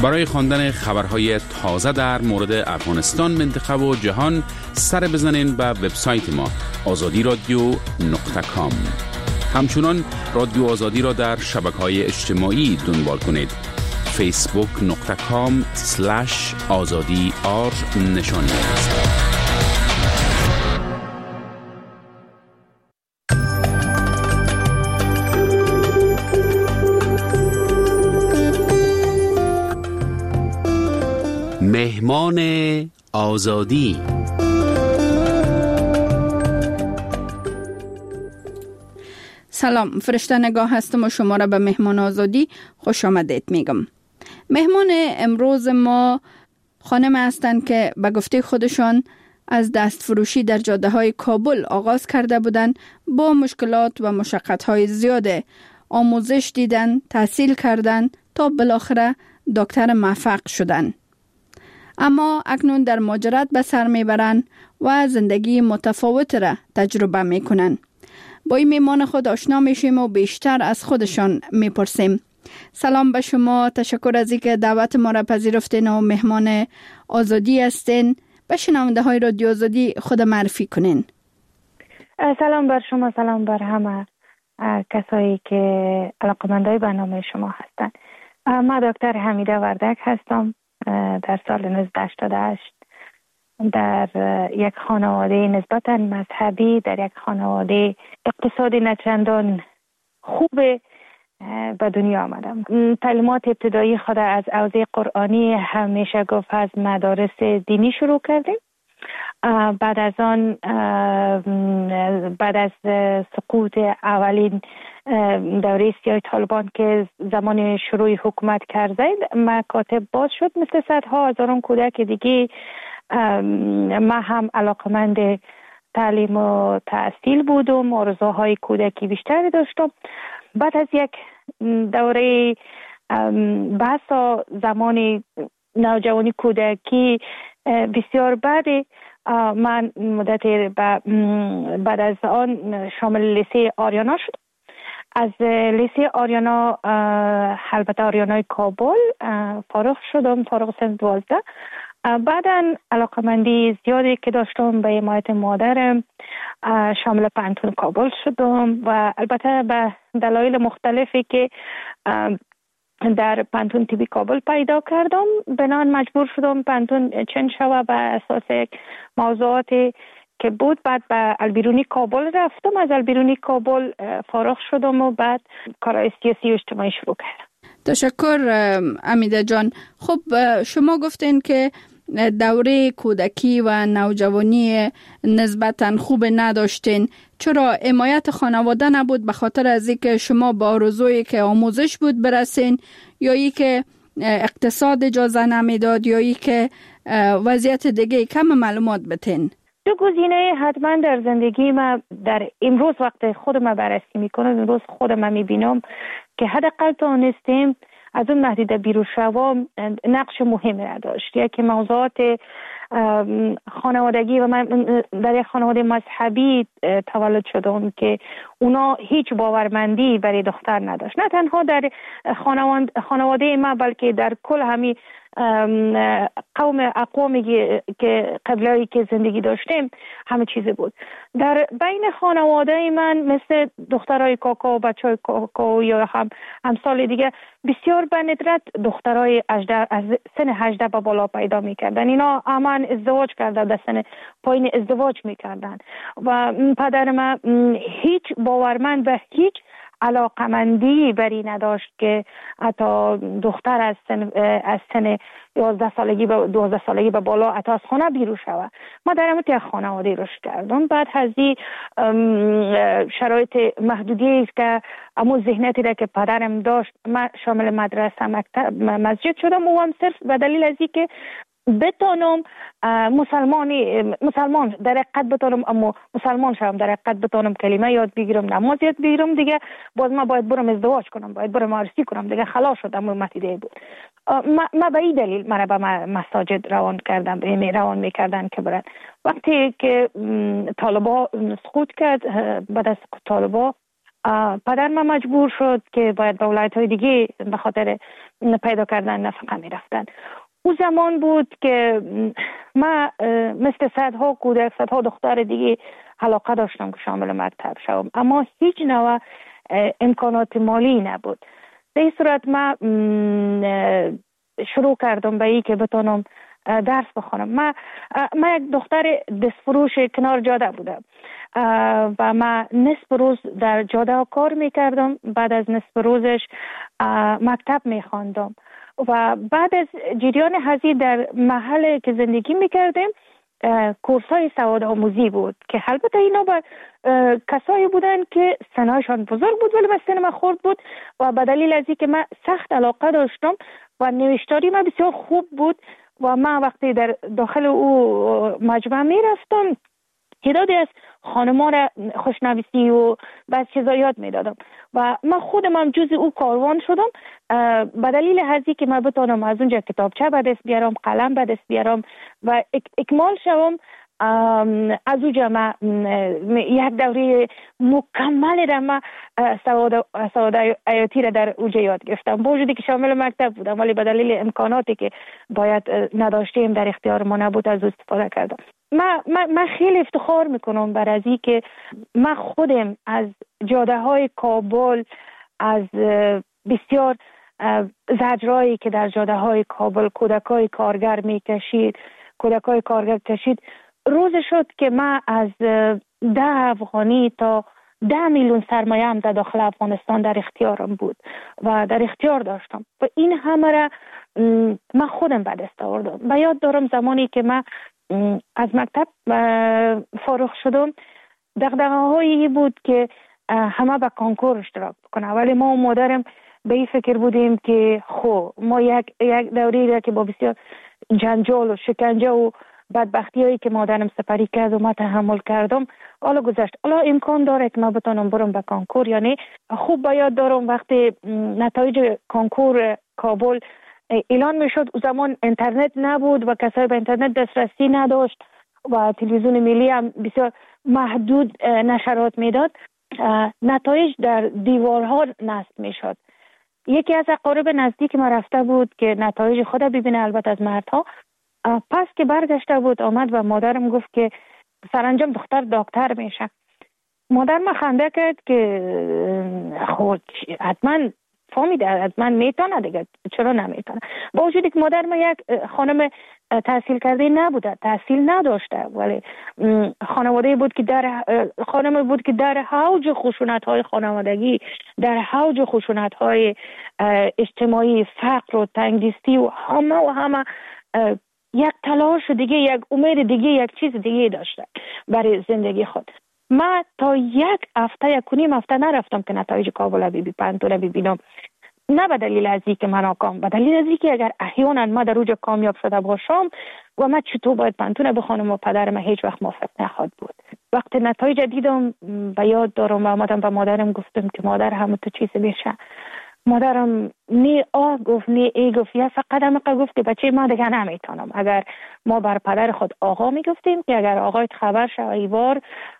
برای خواندن خبرهای تازه در مورد افغانستان، منطقه و جهان سر بزنین به وبسایت ما azadiradio.com. همچنان رادیو آزادی را در شبکه‌های اجتماعی دنبال کنید. facebook.com/azadi_r نشان دهید. مهمان آزادی. سلام، فرشته نگاه هستم و شما را به مهمان آزادی خوش آمدید میگم. مهمان امروز ما خانم هستند که به گفته خودشان از دست فروشی در جاده های کابل آغاز کرده بودند. با مشکلات و مشقت های زیاده آموزش دیدن، تحصیل کردن تا بالاخره دکتر موفق شدن. اما اکنون در مهاجرت به سر میبرن و زندگی متفاوت را تجربه میکنن. با این مهمان خود آشنا میشیم و بیشتر از خودشان میپرسیم. سلام به شما، تشکر از اینکه دعوت ما را پذیرفتین و مهمان آزادی هستین. به شنونده های رادیو آزادی خود معرفی کنین. سلام بر شما، سلام بر همه کسایی که علاقه‌مندای برنامه شما هستند. من دکتر حمیده وردک هستم. در سال 1988 در یک خانواده نسبتاً مذهبی، در یک خانواده اقتصادی نچندان خوب به دنیا آمدم. تعلیمات ابتدایی خود از حوزه قرآنی همیشه گفت از مدارس دینی شروع کردیم. بعد از آن بعد از سقوط اولین دوره سیاه طالبان که زمان شروع حکومت کرده، مکاتب باز شد مثل صدها هزاران کودک دیگه. ما هم علاقمند تعلیم و تحصیل بودم، آرزوهای کودکی بیشتری داشتم. بعد از یک دوره بحث زمان نوجوانی کودکی بسیار بعد، من مدت بعد از آن شامل لیسه آریانا شدم. از لیسه آریانا، البته آریانای کابل، فارغ شدم، فارغ سن 12. بعداً علاقمندی زیادی که داشتم به حمایت مادرم شامل پانتون کابل شدم و البته به دلایل مختلفی که در پانتون تیبی کابل پیدا کردم، بنان مجبور شدم پانتون چنج شوه به اساس موضوعاتی که بود. بعد به البیرونی کابل رفتم، از البیرونی کابل فارغ شدم و بعد کارهای سیاسی و اجتماعی شروع کردم. تشکر حمیده جان. خب شما گفتین که دوره کودکی و نوجوانی نسبتاً خوب نداشتین. چرا حمایت خانواده نبود؟ به خاطر از اینکه شما با آرزویی که آموزش بود برسین، یا ای که اقتصاد اجازه نمیداد، یا ای که وضعیت دیگه؟ کم معلومات بتین. دو گزینه حتما در زندگی ما در امروز وقت خودم بررسی میکنم، امروز خودم میبینم که حداقل تونستیم از اون محدوده بیرون شوم نقش مهمی را داشت. یکی موضوعات خانوادگی، و من در یک خانواده مذهبی تولد شدم که اونا هیچ باورمندی برای دختر نداشت. نه تنها در خانواده ما بلکه در کل همین اقوامی که قبلی که زندگی داشتیم همه چیز بود. در بین خانواده من مثل دخترای کاکا و بچهای کاکا یا همسال دیگه بسیار به ندرت دخترای از سن 18 به بالا پیدا میکردن. اینا همان ازدواج کردن، در سن پایین ازدواج میکردن و پدر من هیچ باورمند و هیچ علاقمندی بری نداشت که حتی دختر از سن 11 سالگی به 12 سالگی به بالا حتی از خانه بیرون شود. ما در همون یک خانواده رشد کردم. بعد از این شرایط محدودی است که اما ذهنیتی را که پدرم داشت، من شامل مدرسه، مکتب، مسجد شدم و هم صرف به دلیل از اینکه بتونم مسلمان در حقیقت بتونم، اما مسلمان شدم در حقیقت بتونم کلمه یاد بگیرم، نماز یاد بگیرم، دیگه باز ما باید برم ازدواج کنم، باید برم عروسی کنم، دیگه خلاص شدم. متیده بود. ما به این دلیل من به مساجد روان میکردن که برن. وقتی که طالبا سقوط کرد، بعد از طالبا پدر من مجبور شد که باید به ولایت‌های دیگه به خاطر پیدا کردن نفقه می رفتن. او زمان بود که من مثل صدها کودک، صدها دختر دیگه علاقه داشتم که شامل مکتب شوم، اما هیچ نوع امکانات مالی نبود. به این صورت من شروع کردم به این که بتونم درس بخونم. من یک دختر دستفروش کنار جاده بودم و من نصف روز در جاده کار میکردم. بعد از نصف روزش مکتب میخواندم و بعد از جریان هزینه در محل که زندگی میکردیم کورس های سواد آموزی بود که البته اینا با کسایی بودن که سنشان بزرگ بود ولی سن من خرد بود و به دلیل از اینکه من سخت علاقه داشتم و نوشتاری من بسیار خوب بود و من وقتی در داخل او مجمع می رفتم تعدادی از خانمان را خوشنویسی و بعض چیزا یاد می دادم و من خودم هم جز او کاروان شدم به دلیل هزی که من بتونم از اونجا کتابچه به دست بیارم، قلم به دست بیارم و اکمال شوم. از اونجا من یک دوره مکمل را من سواد حیاتی را در اونجا یاد گرفتم، با وجودی که شامل مکتب بودم ولی به دلیل امکاناتی که باید نداشتیم در اختیار ما نبود از استفاده کردم. من خیلی افتخار میکنم بر از این که من خودم از جاده های کابل، از بسیار زجرایی که در جاده های کابل کودکای کارگر میکشید، کودکای کارگر کشید، روز شد که من از 10 افغانی تا 10 میلیون سرمایه هم در داخل افغانستان در اختیارم بود و در اختیار داشتم و این همه را من خودم به دست آوردم. و یاد دارم زمانی که من از مکتب فارغ شدم دغدغه‌هایی بود که همه به کنکور اشتراک بکنه، ولی ما و مادرم به این فکر بودیم که ما یک دوری را که با بسیار جنجال و شکنجه و بدبختی هایی که مادرم سپری کرد و ما تحمل کردم حالا گذشت. حالا امکان داره که ما بتونم برم به کنکور یا نه. خوب باید دارم وقتی نتایج کنکور کابل اعلان میشد، او زمان اینترنت نبود و کسایی به اینترنت دسترسی نداشت و تلویزیون ملی هم بسیار محدود نشرات میداد. نتایج در دیوارها نصب میشد. یکی از اقارب نزدیک ما رفته بود که نتایج خود ببینه، البته از مردها. پس که برگشته بود آمد و مادرم گفت که سرانجام دختر دکتر میشه. مادر ما خنده کرد که خود حتما فهمیده، حتما میتونه دیگه، چرا نمیتونه؟ با وجودی که مادر ما یک خانم تحصیل کرده نبوده، تحصیل نداشته، ولی خانواده بود که خانم بود که در حوج خشونت های خانوادگی، در حوج خشونت های اجتماعی، فقر و تنگدستی و همه یک تلاش دیگه، یک امید دیگه، یک چیز دیگه داشته برای زندگی خود. من تا یک هفته، 1.5 هفته نرفتم که نتایج کابل پنتون ببینم، نه به دلیل از اینکه من ناکام، به دلیل از اینکه اگر احیانا ما در اوج کامیاب شده باشم و من چطور باید پنتون بخونم و پدر من هیچ وقت موافق نخواهد بود. وقتی نتایج دیدم به یاد دارم و آمدم به مادرم گفتم که مادر همه تو چیز میشه. مادرم نی آه گفت نی ای گفت، یا فقط همه گفت که بچه ما دیگه نمیتونم. اگر ما بر پدر خود آقا میگفتیم که اگر آقایت خبر شه ایوار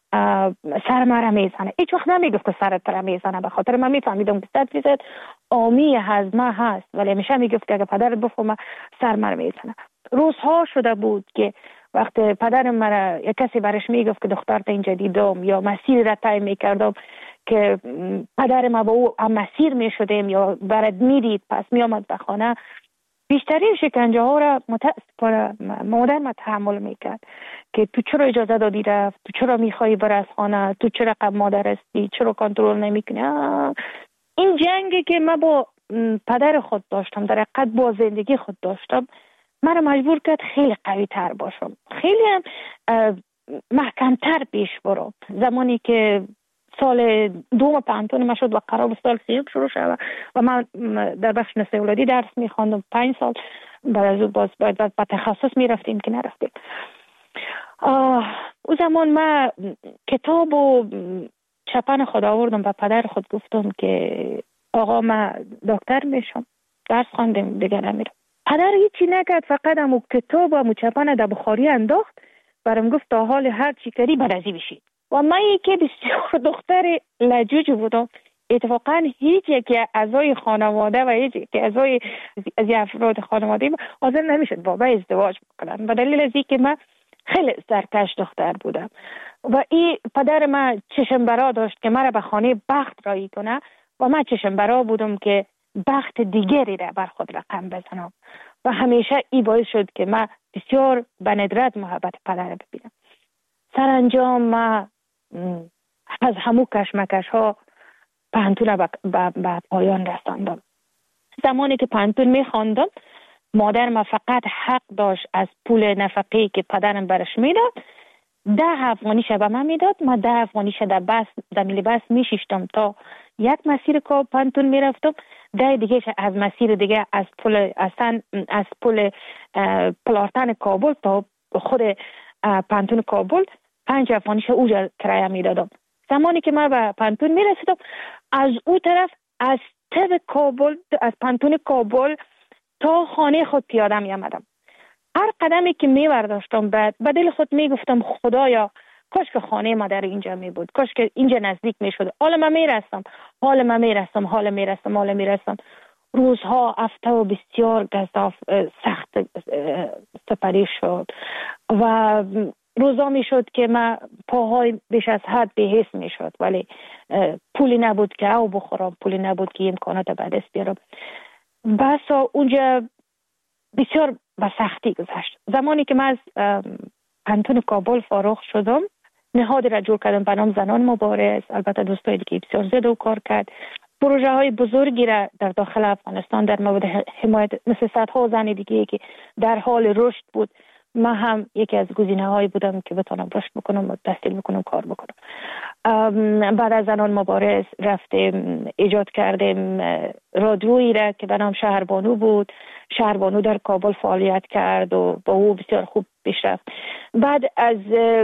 سر مرا میزنه، هیچ وقت نمیگفت که سرت را میزنه، به خاطر من میفهمیدم که 100% آمی هضمه هست، ولی همیشه میگفت که اگر پدرت بفهمه سر مرا میزنه. روزها شده بود که وقتی پدرم مرا یک کسی برش میگفت که دخترت اینجا دیدم یا مسیر را طی میکردم که پدر ما با او مسیر میشدیم یا برد میدید پس میامد به خانه، بیشترین شکنجه ها را متاسفانه مادر ما تحمل میکرد که تو چرا اجازه دادی رفت، تو چرا میخوایی بر از خانه، تو چرا قبل مادر هستی، چرا کنترل نمیکنی. این جنگی که من با پدر خود داشتم، در حقیقت با زندگی خود داشتم، من مجبور کرد خیلی قوی تر باشم، خیلی هم محکمتر پیش برم. زمانی که سال 2 پنتون ما شد و قرار سال 3 شروع شد و من در بخش نسل اولادی درس میخواندم 5 سال، بعد از اون باز باید به تخصص میرفتیم که نرفتیم. او زمان من کتاب و چپن خود آوردم و پدر خود گفتم که آقا من دکتر میشم، درس خواندم دیگه نمیرم. پدر هیچی نکرد، فقط همون کتاب و چپن در بخاری انداخت، برام گفت تا حال هر چی کردی برازی بشید. و من یکی بسیار دختر لجوج بودم. اتفاقا هیچ یکی اعضای خانواده و هیچ یکی اعضای از افراد خانواده حاضر نمیشد با من ازدواج بکنن، به دلیل از اینکه من خیلی سرکش دختر بودم و این پدر من چشم برا داشت که مرا به خانه بخت رایی کنه و من چشم برا بودم که بخت دیگری را بر خود رقم بزنم و همیشه این باعث شد که من بسیار به ندرت محبت پدر را ببینم. سرانجام من از همو کشمکش ها پانتون به پایان رساندم. زمانی که پانتون میخواندم مادر ما فقط حق داشت از پول نفقه‌ای که پدرم برش میداد 10 افغانیش به من میداد. ما 10 افغانیش در ملی بس میشیشتم تا یک مسیر که پانتون میرفتم، 10 دیگه از مسیر دیگه از پل پلارتن کابل تا خود پانتون کابل 5 افغانیش اوجا کرایه میدادم. زمانی که من به پانتون میرسیدم از او طرف از طب کابل، از پانتون کابل تا خانه خود پیاده می آمدم. هر قدمی که می برداشتم به دل خود می گفتم خدایا کاش که خانه ما در اینجا می بود، کاش که اینجا نزدیک می شد. حالا من می رسم. روزها هفته و بسیار گزاف سخت سپری شد و روزا می شد که من پاهای بیش از حد بی‌حس می شد، ولی پولی نبود که او بخورم، پولی نبود که امکانات به دست بیارم. بسا اونجا بسیار به سختی گذشت. زمانی که من از پانتون کابل فارغ شدم نهادی را جور کردم به نام زنان مبارز. البته دوستای دیگه بسیار زیاد و کار کرد. پروژه های بزرگی را در داخل افغانستان در مورد حمایت مثل صدها زن دیگه که در حال رشد بود، من هم یکی از گزینه‌هایی بودم که بتونم رشد بکنم و تحصیل بکنم، کار بکنم. بعد از زنان مبارز رفتیم ایجاد کردیم رادیویی را که به نام شهربانو بود. شهربانو در کابل فعالیت کرد و با او بسیار خوب پیش رفت. بعد از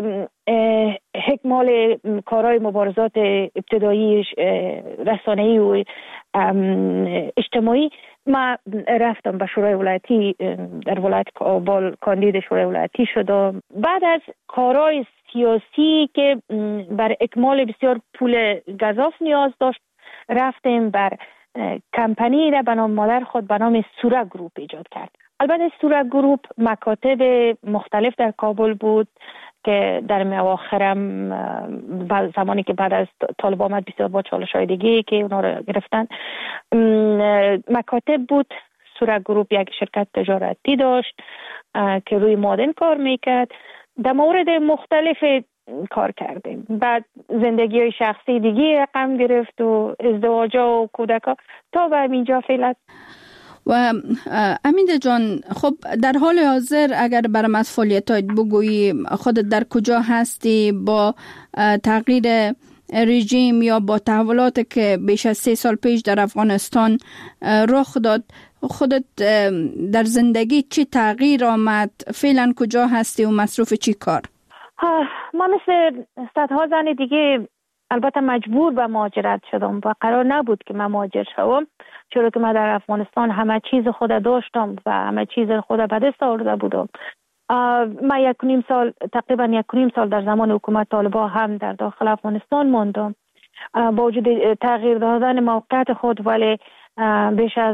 حکمال کارهای مبارزات ابتدایی رسانه‌ای و اجتماعی ما رفتم به شورای ولایتی در ولایت کابل کاندید شورای ولایتی شدم. بعد از کارهای سیاسی که بر اکمال بسیار پول گزاف نیاز داشت رفتیم بر کمپانی را به نام مادر خود به نام سوره گروپ ایجاد کرد. البته سوره گروپ مکاتب مختلف در کابل بود که در اواخرم زمانی که بعد از طالب آمد بسیار با چالش‌های دیگه که اونا رو گرفتن مکاتب بود. سوره گروپ یک شرکت تجارتی داشت که روی مادن کار میکرد. در مورد مختلف کار کردیم. بعد زندگی های شخصی دیگه رقم گرفت و ازدواجا و کودکا تا به اینجا فعلا. و امیده جان، خب در حال حاضر اگر برام از فعالیتات بگویی، خودت در کجا هستی با تغییر رژیم یا با تحولات که بیش از 3 سال پیش در افغانستان رخ داد، خودت در زندگی چی تغییر آمد؟ فعلا کجا هستی و مصروف چی کار؟ ما مثل صدها زن دیگه البته مجبور به مهاجرت شدم و قرار نبود که من مهاجر شوم، چرا که من در افغانستان همه چیز خود داشتم و همه چیز خود به دست آورده بودم. من تقریبا 1.5 سال در زمان حکومت طالبان هم در داخل افغانستان ماندم با وجود تغییر دادن موقعیت خود، ولی بیش از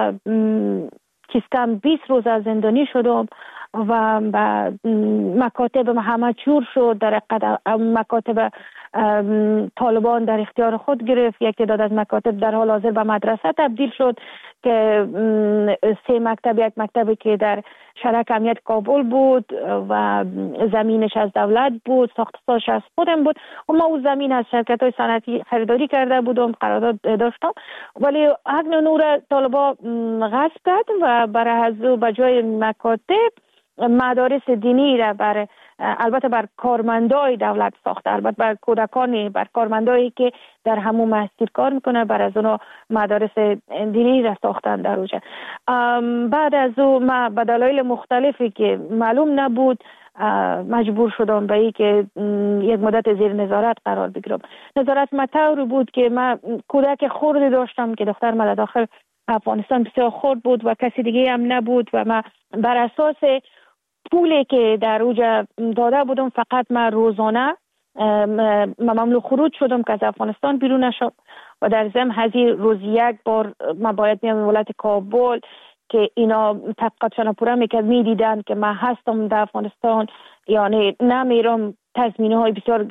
کم 20 روز از زندانی شدم و مکاتب همه چور شد. در مکاتب طالبان در اختیار خود گرفت. یک تعداد از مکاتب در حال حاضر به مدرسه تبدیل شد که 3 مکتب، یک مکتبی که در شرک امنیت کابل بود و زمینش از دولت بود، ساختش از خودم بود و ما اون زمین از شرکت های صنعتی خریداری کرده بودم، قرارداد داشتم، ولی حق نور طالبان غصب کرد و برای از به جای مکاتب مدارس دینی را البته بر کارمندای دولت ساخته، البته بر کودکانی، بر کارمندایی که در همون مسجد کار میکنه، بر از اونها مدارس دینی را ساختن در اونجا. بعد از اون ما به دلایل مختلفی که معلوم نبود مجبور شدم به این که یک مدت زیر نظارت قرار بگیرم. نظارت مطور بود که من کودک خردی داشتم که دختر من داخل افغانستان بسیار خرد بود و کسی دیگه هم نبود و من بر اساس پولی که در اوجا داده بودم فقط من روزانه مملو خروج شدم که از افغانستان بیرون نشد و در ضمن هزی روز یک بار ما باید میام ولایت کابل که اینا تحقیقاتشان پورا میدیدن که من هستم در افغانستان، یعنی نمیرم. تضمینه های بسیار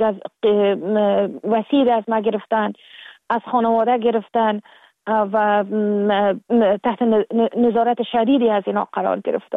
وسیع از ما گرفتن، از خانواده گرفتن و تحت نظارت شدیدی از اینا قرار گرفتم.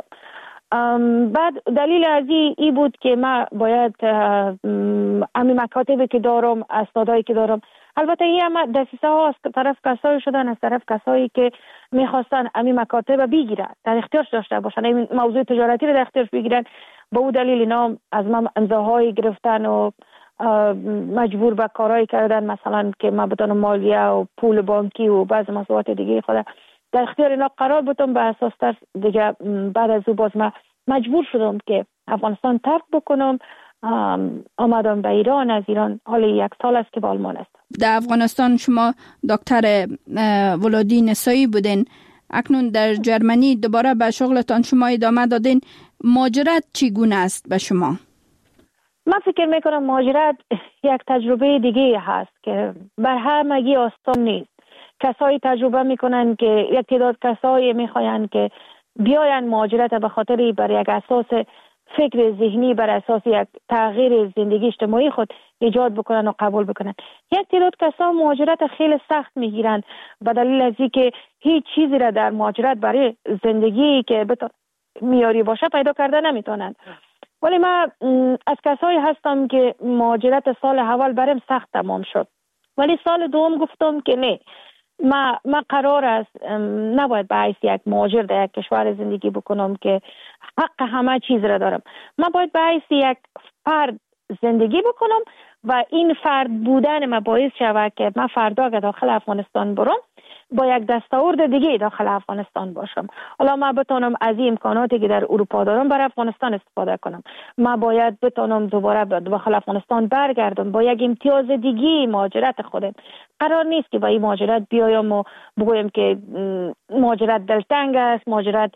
بعد دلیل از ای بود که ما باید امی مکاتبی که دارم، اسنادایی که دارم، البته این هم دسیسه ها از طرف کسایی شدن، از طرف کسایی که میخواستن امی مکاتب بگیرن، در اختیارش داشته باشن، این موضوع تجارتی رو در اختیارش بگیرن. به اون دلیل اینا از من امضاهایی گرفتن و مجبور به کارهایی کردن، مثلا که من بتونم مالیه و پول بانکی و بعض مسئولیت دیگه خود در اختیار اینا قرار بودم. به اساس تر دیگه بعد از او باز من مجبور شدم که افغانستان ترک بکنم. آمدم به ایران. از ایران حال 1 سال است که به آلمان است. در افغانستان شما دکتر ولادی نسایی بودین، اکنون در جرمنی دوباره به شغلتان شما ادامه دادین. مهاجرت چگونه است به شما؟ من فکر میکنم مهاجرت یک تجربه دیگه هست که بر همگی آسان نیست. کسایی تجربه میکنن که یک تعداد کسایی میخواین که بیاین مهاجرت به خاطر بر یک اساس فکر ذهنی، بر اساس یک تغییر زندگی اجتماعی خود ایجاد بکنن و قبول بکنن. یک تعداد کسا مهاجرت خیلی سخت میگیرن به دلیل از اینکه هیچ چیزی را در مهاجرت برای زندگی که میاری باشه پیدا کرده نمیتونن. ولی من از کسایی هستم که مهاجرت سال اول برام سخت تمام شد، ولی سال دوم گفتم که نه، ما قرار است نباید به حیث یک مهاجر در یک کشور زندگی بکنم که حق همه چیز را دارم. من باید به حیث یک فرد زندگی بکنم و این فرد بودن ما باعث شود که من فردا که داخل افغانستان برم با یک دستاورد دیگه داخل افغانستان باشم. حالا من بتونم از این امکاناتی که در اروپا دارم برای افغانستان استفاده کنم. من باید بتونم دوباره داخل افغانستان برگردم با یک امتیاز دیگه مهاجرت خودم. قرار نیست که با این مهاجرت بیایم و بگویم که مهاجرت دلتنگ است، مهاجرت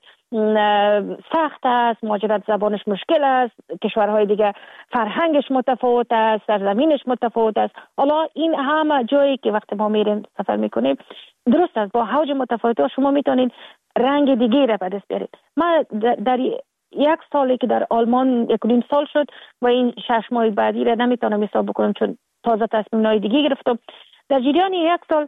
سخت است، مهاجرت زبانش مشکل است، کشورهای دیگه فرهنگش متفاوت است، سرزمینش متفاوت است. حالا این همه جایی که وقتی ما میریم سفر میکنیم درست است، با حوج متفاوت شما میتونید رنگ دیگه را به دست بیارید. من در 1 سالی که در آلمان 1.5 سال شد و این 6 ماه بعدی را نمیتونم حساب بکنم چون تازه تصمیم‌های دیگه گرفتم. در جریان 1 سال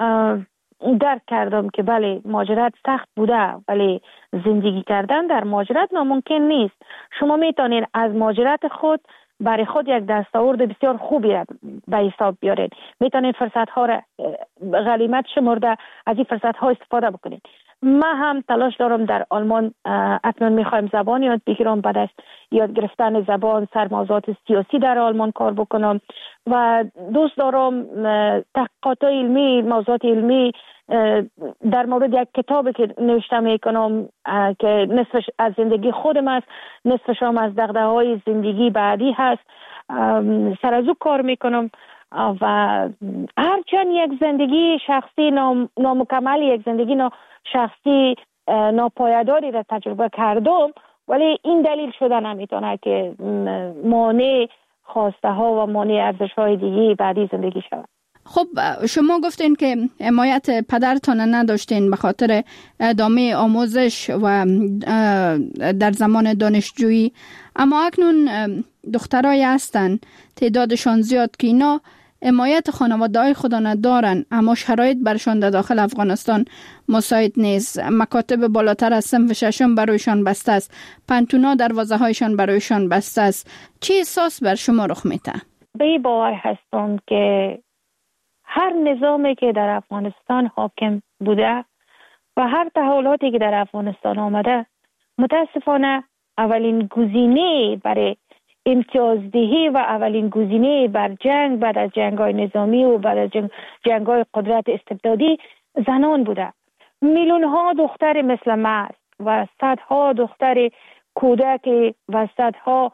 درک کردم که بله مهاجرت سخت بوده، ولی زندگی کردن در مهاجرت ناممکن نیست. شما میتونید از مهاجرت خود برای خود یک دستاورد بسیار خوبی را به حساب بیارید. میتونید فرصت ها را غنیمت شمرده از این فرصت ها استفاده بکنید. من هم تلاش دارم در آلمان اکنون میخوایم زبان یاد بگیرم، بعد از یاد گرفتن زبان سر موضوعات سیاسی در آلمان کار بکنم و دوست دارم تحقیقات علمی، موضوعات علمی در مورد یک کتابی که نوشته میکنم که نصفش از زندگی خودم است، نصفش هم از دغدغه‌های زندگی بعدی هست، سر از او کار میکنم و هرچند یک زندگی شخصی نامکمل، یک زندگی شخصی ناپایداری را تجربه کردم، ولی این دلیل شده نمیتونه که مانع خواسته ها و مانع ارزش های دیگه بعدی زندگی شود. خب شما گفتین که حمایت پدرتان نداشتین به خاطر ادامه آموزش و در زمان دانشجویی، اما اکنون دخترای هستن تعدادشان زیاد که اینا حمایت خانواده‌های خود ندارن، اما شرایط برشان در داخل افغانستان مساعد نیست. مکاتب بالاتر از صنف 6 برایشان بسته است، پنتونا دروازه هایشان برایشان بسته است. چه احساس بر شما رخ میده؟ به این باور هستم که هر نظامی که در افغانستان حاکم بوده و هر تحولاتی که در افغانستان آمده، متاسفانه اولین گزینه برای امتیازدهی و اولین گزینه بر جنگ بعد از جنگ‌های نظامی و بعد از جنگ‌های قدرت استبدادی زنان بوده. میلیون‌ها دختر مثل من و صدها دختر کودک و صدها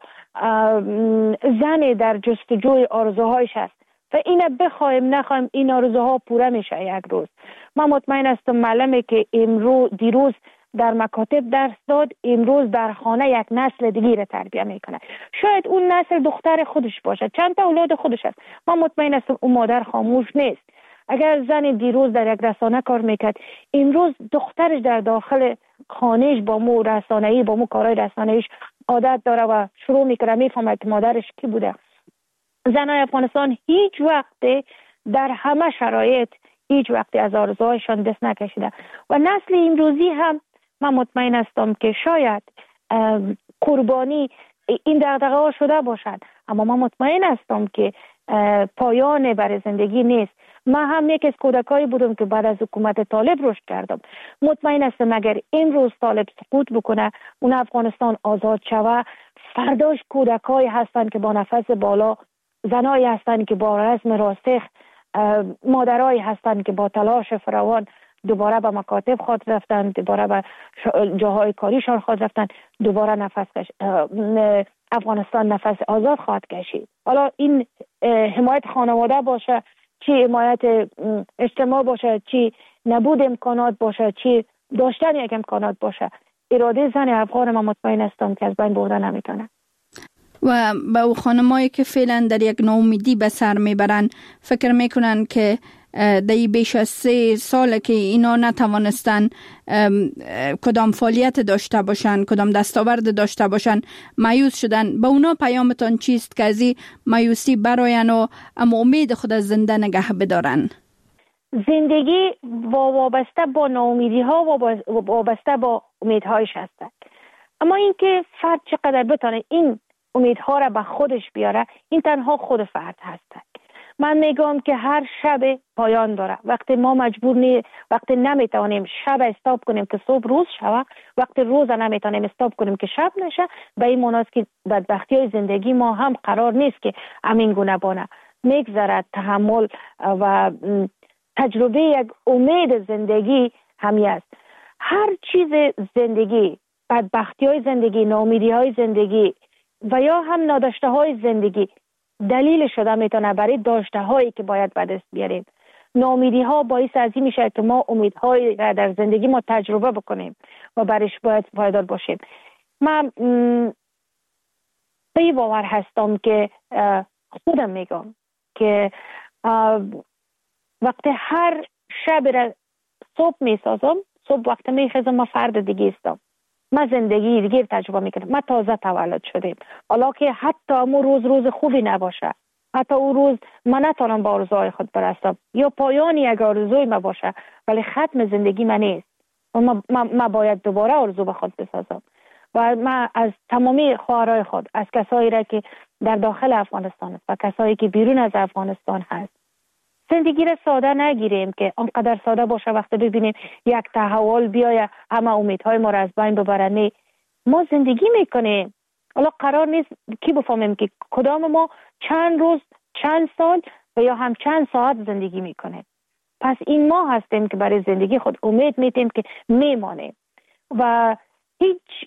زن در جستجوی آرزوهایش است و اینه بخوایم نخوایم این آرزوها پوره میشه یک روز. من مطمئن هستم معلومه که دیروز در مکاتب درس داد، امروز در خانه یک نسل دیگه را تربیت میکنه. شاید اون نسل دختر خودش باشه، چند تا اولاد خودش هست، من مطمئن هستم اون مادر خاموش نیست. اگر زن دیروز در یک رسانه کار میکرد، امروز دخترش در داخل خانهش با مو رسانه‌ای، با مو کارهای رسانه‌ایش عادت داره و شروع میکنه میفهمه که مادرش کی بوده. زنای افغانستان هیچ وقت در همه شرایط هیچ وقت از آرزوهایشان دست نکشیده و نسل امروزی هم من مطمئن هستم که شاید قربانی این دغدغه ها شده باشد، اما من مطمئن هستم که پایان برای زندگی نیست. من هم یک از کودکایی بودم که بعد از حکومت طالب رشد کردم. مطمئن هستم اگر امروز طالب سقوط بکنه، اون افغانستان آزاد شود، فرداش کودکایی هستند که با نفس بالا، زنایی هستند که با رسم راسخ، مادرایی هستند که با تلاش فراوان دوباره به مکاتب خود رفتند، دوباره به جاهای کاریشان خود رفتند، دوباره افغانستان نفس آزاد خواهد کشید. حالا این حمایت خانواده باشه، چی حمایت اجتماع باشه، چی نبود امکانات باشه، چی داشتن یک امکانات باشه، اراده زن افغان من مطمئن هستم که از بین برده نمیتونه. و به او خانمایی که فعلا در یک ناامیدی به سر میبرن، فکر میکنن که در بیش از 3 سال که اینا نتوانستن کدام فعالیت داشته باشن، کدام دستاورد داشته باشن، مایوس شدن، به اونا پیامتان چیست که از این مایوسی براین و اما امید خود از زنده نگه بدارن؟ زندگی وابسته با ناامیدی ها و وابسته با امیدهایش هستند، اما اینکه فرد چقدر بتونه این امیدها را به خودش بیاره، این تنها خود فرد هست. من میگم که هر شب پایان داره. وقتی ما وقتی نمیتونیم شب استاپ کنیم که صبح روز شود، وقتی روز نمیتونیم استاپ کنیم که شب نشه، به این معناست که بدبختی های زندگی ما هم قرار نیست که همین گونه بانه. میگذرد تحمل و تجربه یک امید زندگی همی است. هر چیز زندگی، بدبختی های زندگی، ناامیدی های زندگی و یا هم ناداشته های زندگی دلیل شده میتونه برای داشته هایی که باید به دست بیاریم. ناامیدی ها باعث از این میشه که ما امیدهای در زندگی ما تجربه بکنیم و برایش باید پایدار باشیم. من به این باور هستم که خودم میگم که وقتی هر شب را صبح میسازم، صبح وقتی میخیزم ما فرد دیگه استم، ما زندگی دیگه تجربه میکنم، ما تازه تولد شدیم. حالا که حتی امو روز خوبی نباشه، حتی او روز من نتونم با آرزوهای خود برسم یا پایانی یک آرزوی ما باشه، ولی ختم زندگی من نیست و ما باید دوباره آرزو به خود بسازم. و من از تمامی خواهرای خود، از کسایی را که در داخل افغانستان است و کسایی که بیرون از افغانستان هست، زندگی را ساده نگیریم که آنقدر ساده باشه وقتی ببینیم یک تحول بیاید همه امیدهای ما را از بین ببره. ما زندگی میکنیم. حالا قرار نیست کی بفهمیم که کدام ما چند روز، چند سال و یا هم چند ساعت زندگی میکنیم. پس این ما هستیم که برای زندگی خود امید میتیم که میمانیم و هیچ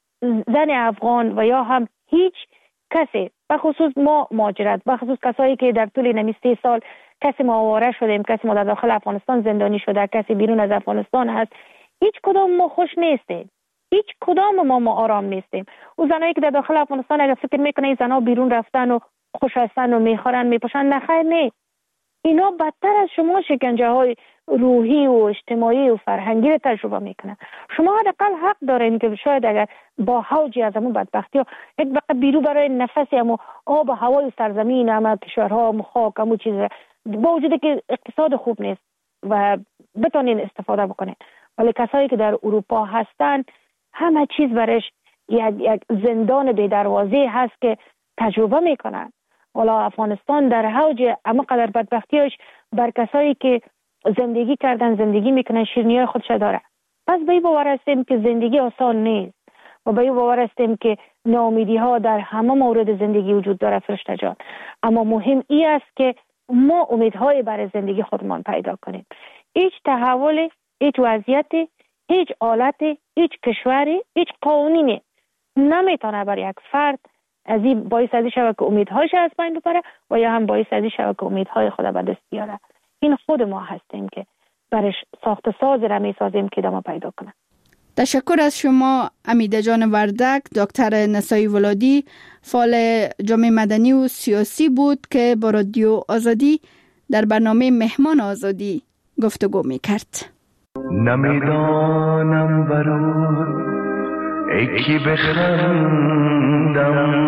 زن افغان و یا هم هیچ کسی، بخصوص ما مهاجرت، بخصوص کسایی که در طول نمی 3 سال کسی ما آواره شدیم، کسی ما در داخل افغانستان زندانی شده، کسی بیرون از افغانستان هست، هیچ کدام ما خوش نیستیم، هیچ کدام ما آرام نیستیم. او زنایی که در داخل افغانستان اگر فکر میکنه این زنا بیرون رفتن و خوش هستن و میخورن میپوشن، نخیر نه، اینا بدتر از شما شکنجه های روحی و اجتماعی و فرهنگی رو تجربه میکنن. شما حداقل حق دارین که شاید اگر با حوجی از همون بدبختی ها یک بقیه بیرو برای نفسی همون آب و هوای سرزمین همون کشورها همون خاک همون چیز با وجودی که اقتصاد خوب نیست و بتونین استفاده بکنین، ولی کسایی که در اروپا هستن همه چیز برش یک زندان بی دروازه هست که تجربه میکنن. حالا افغانستان در حوج اما قدر بدبختیش بر کسایی که زندگی کردن، زندگی میکنن، شیرینی‌های خودش داره. پس به این باور هستیم که زندگی آسان نیست و به این باور هستیم که ناامیدی ها در همه مورد زندگی وجود داره فرشته جان، اما مهم این است که ما امیدهای برای زندگی خودمان پیدا کنیم. هیچ تحول، هیچ وضعیت، هیچ حالت، هیچ کشوری، هیچ قانونی نمیتونه برای یک فرد از این باعث ازی شود که امیدهایش از بین ببره و یا هم باعث ازی شود که امیدهای خود به دست بیاره. این خود ما هستیم که برش ساخت ساز را می سازیم که دما پیدا کنه. تشکر از شما امیده جان وردک، دکتر نسایی ولادی، فعال جامعه مدنی و سیاسی بود که با رادیو آزادی در برنامه مهمان آزادی گفتگو میکرد. نمیدانم برو ای کی بخندم،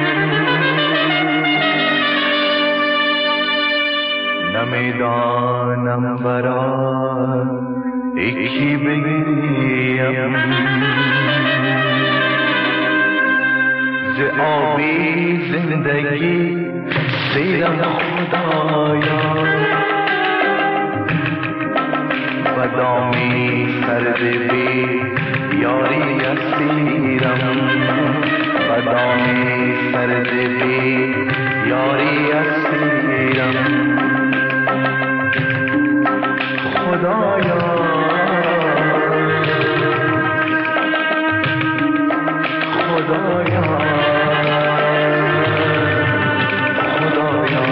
نمیدانم برا ای کی بگیم، ز آبی زندگی سیرم خدایا، بدامی سردبی یاری اسیرم، بدامی سردبی یاری اسیرم، خدایا خدایا خدایا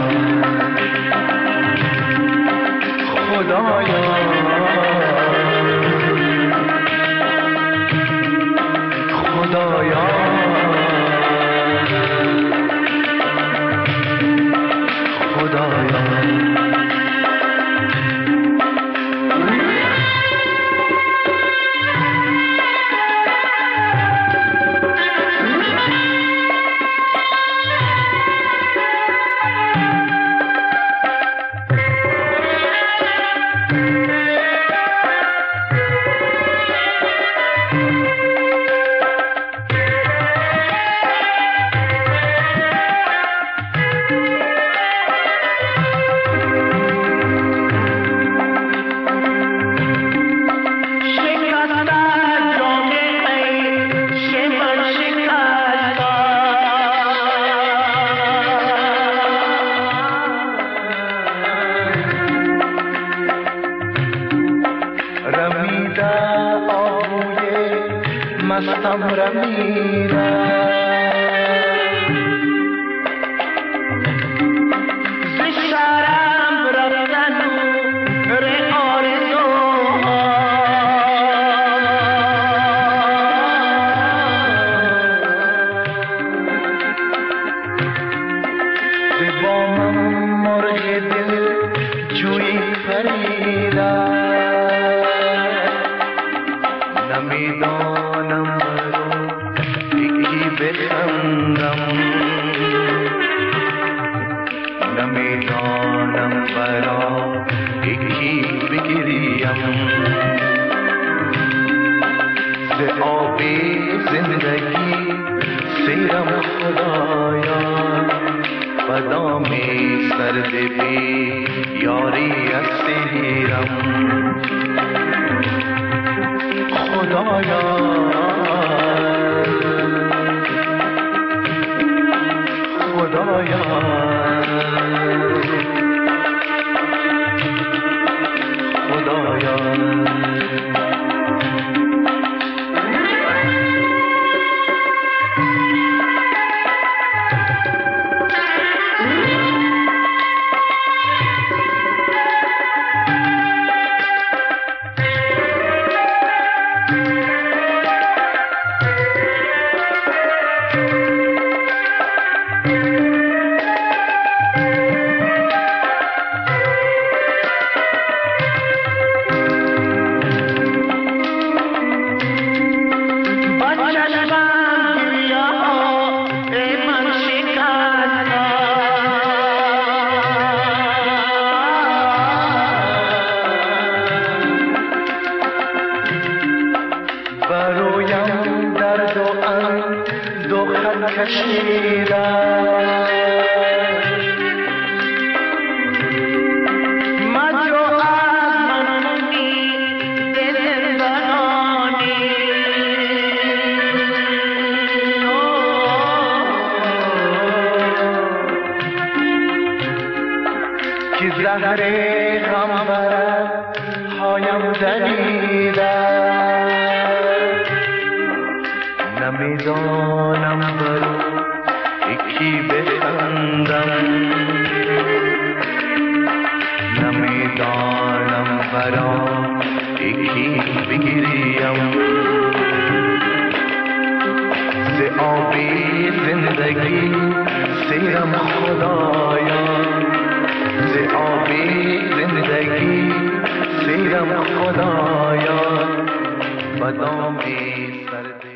خدایا خدایا خدایا. مستم رمیدم ز شرم رفتن نور آرزوها، ز بامم مرغ دل جویی پریدم، نمیدانم برو یکی بخندم، نمیدانم برا یکی بگریم، ز آبی زندگی سیرم خدایا، بدامی سردبی یاری اسیرم، خدایا خدایا خدایا. برویم در دو خط کشیدم، مجو از منی دل زنانی، که زهر غم برد هایم دریدم، نمیدانم برو یکی بخندم، نمیدانم برا یکی بگریم، زندگی سیرم خدایا، ز آب زندگی سیرم خدایا، بدامی